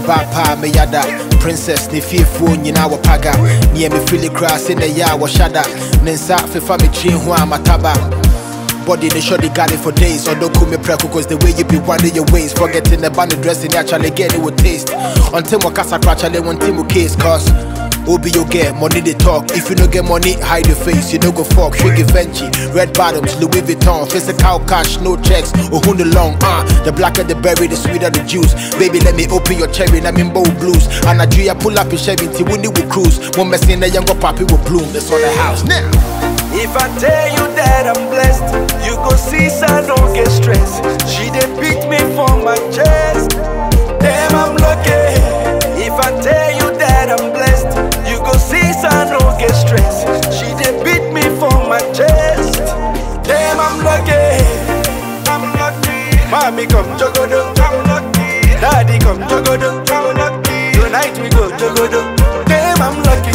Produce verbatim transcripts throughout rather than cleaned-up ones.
Bapa me yada princess ni fearful nyina wo paga near me feel it cross in the ya wo shada nensa fefa me chin ho amataba body they sure they got it for days or don't call me preco cause the way you be winding your ways forgetting the band dressing actually get it with taste until mo kasa actually one team case cause Obi you get money they talk. If you don't get money, hide your face. You don't go fuck. Shiggy Venchi, red bottoms, Louis Vuitton, physical cash, no checks. Oh who the long ah, uh, the blacker the berry, the sweeter the juice. Baby, let me open your cherry, I'm in bold blues. And I Nigeria pull up your Chevy, Winnie will cruise. One mess in the younger poppy will bloom. That's on the house now. If I tell you that I'm blessed, you go see, so I don't get stressed. She they beat me for my chest. Damn, I'm lucky. If I tell you that I'm blessed, you go see, so I don't get stressed. She they beat me for my chest. Damn, I'm lucky. I'm lucky. Mommy come jogodo, I'm lucky. Daddy come jogodo, I'm lucky. Tonight we go jogodo. Damn, I'm lucky.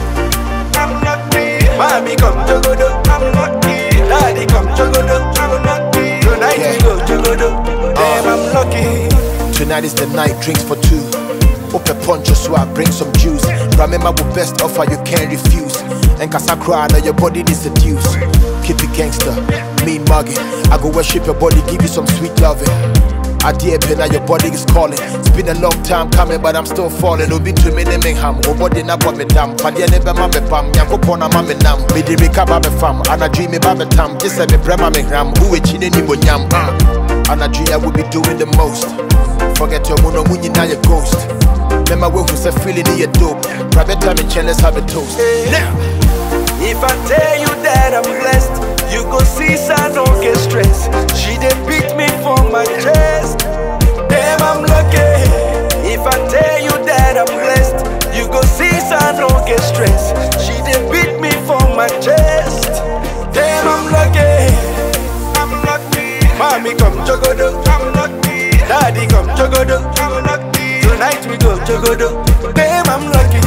I'm lucky. Mommy come jogodo, I'm lucky. Daddy come jogodo, I'm lucky. Tonight yeah. we go jogodo. Damn, I'm lucky. Tonight is the night, drinks for two. Open poncho so I bring some juice. Remember the best offer you can't refuse. And cause I cry now your body is seduce. Keep it gangster, mean mugging. I go worship your body, give you some sweet loving. I dear pen now your body is calling. It's been a long time coming but I'm still falling. Obi to me naming ham, oh body na kwa me dam. Padye nebe mame pam, yanko pona mame nam. Me di recover me fam, and I dream me babe tam. Just say me brema me gram, uwe chine ni monyam. And I dream I will be doing the most. Forget your mono munyi na your ghost. Remember when we say feeling in your dope. Private time in chain, let's have a toast. Now, if I tell you that I'm blessed, you go see, so I don't get stressed. She they beat me for my chest. Damn, I'm lucky. If I tell you that I'm blessed, you go see, so I don't get stressed. She they beat me for my chest. Damn, I'm lucky. I'm lucky. Mommy come jogodo, I'm lucky. Daddy come jogodo, I'm lucky. Tonight we go jogodo. Damn, I'm lucky.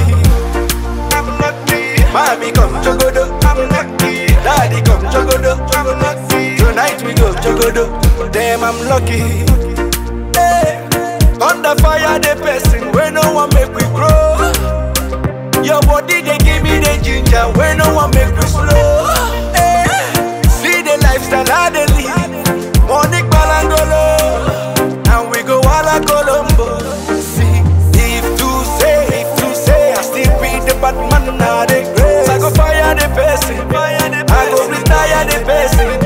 I'm lucky. Mommy come jogodo, I'm lucky. Daddy come jogodo, I'm lucky. Tonight we go jogodo. Damn, I'm lucky. Hey. Under fire the person where no one make we grow. Your body they give me the ginger where no one make we slow. Hey. See the lifestyle I they live. Money balangolo, and we go all Colombo. See, if to say, if to say, I still be the bad man now the grace. I go fire the person, I go retire the person.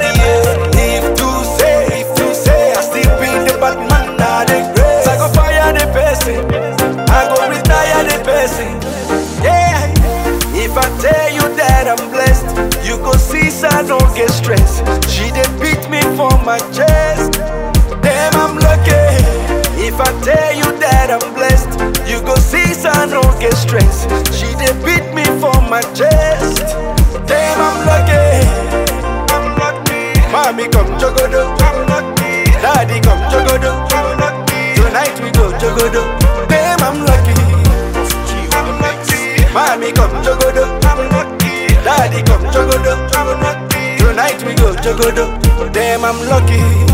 Yeah. If to say, if to say, I still be the bad man now the grace. I go fire the person, I go retire the person. Yeah. If I tell you that I'm blessed, you go see, so I don't get stressed. She they beat me for my chest. Damn, I'm lucky. If I tell you that I'm blessed, you go see, so I don't get stressed. She they beat me for my chest. Damn, I'm lucky. I'm lucky. Mommy come jogodo, I'm lucky. Daddy come jogodo, I'm lucky. Tonight we go jogodo. Damn, I'm lucky. I'm lucky. Mommy come jogodo, I'm lucky. Daddy come jogodo, I'm lucky. Tonight we go jogodo. Damn, I'm lucky.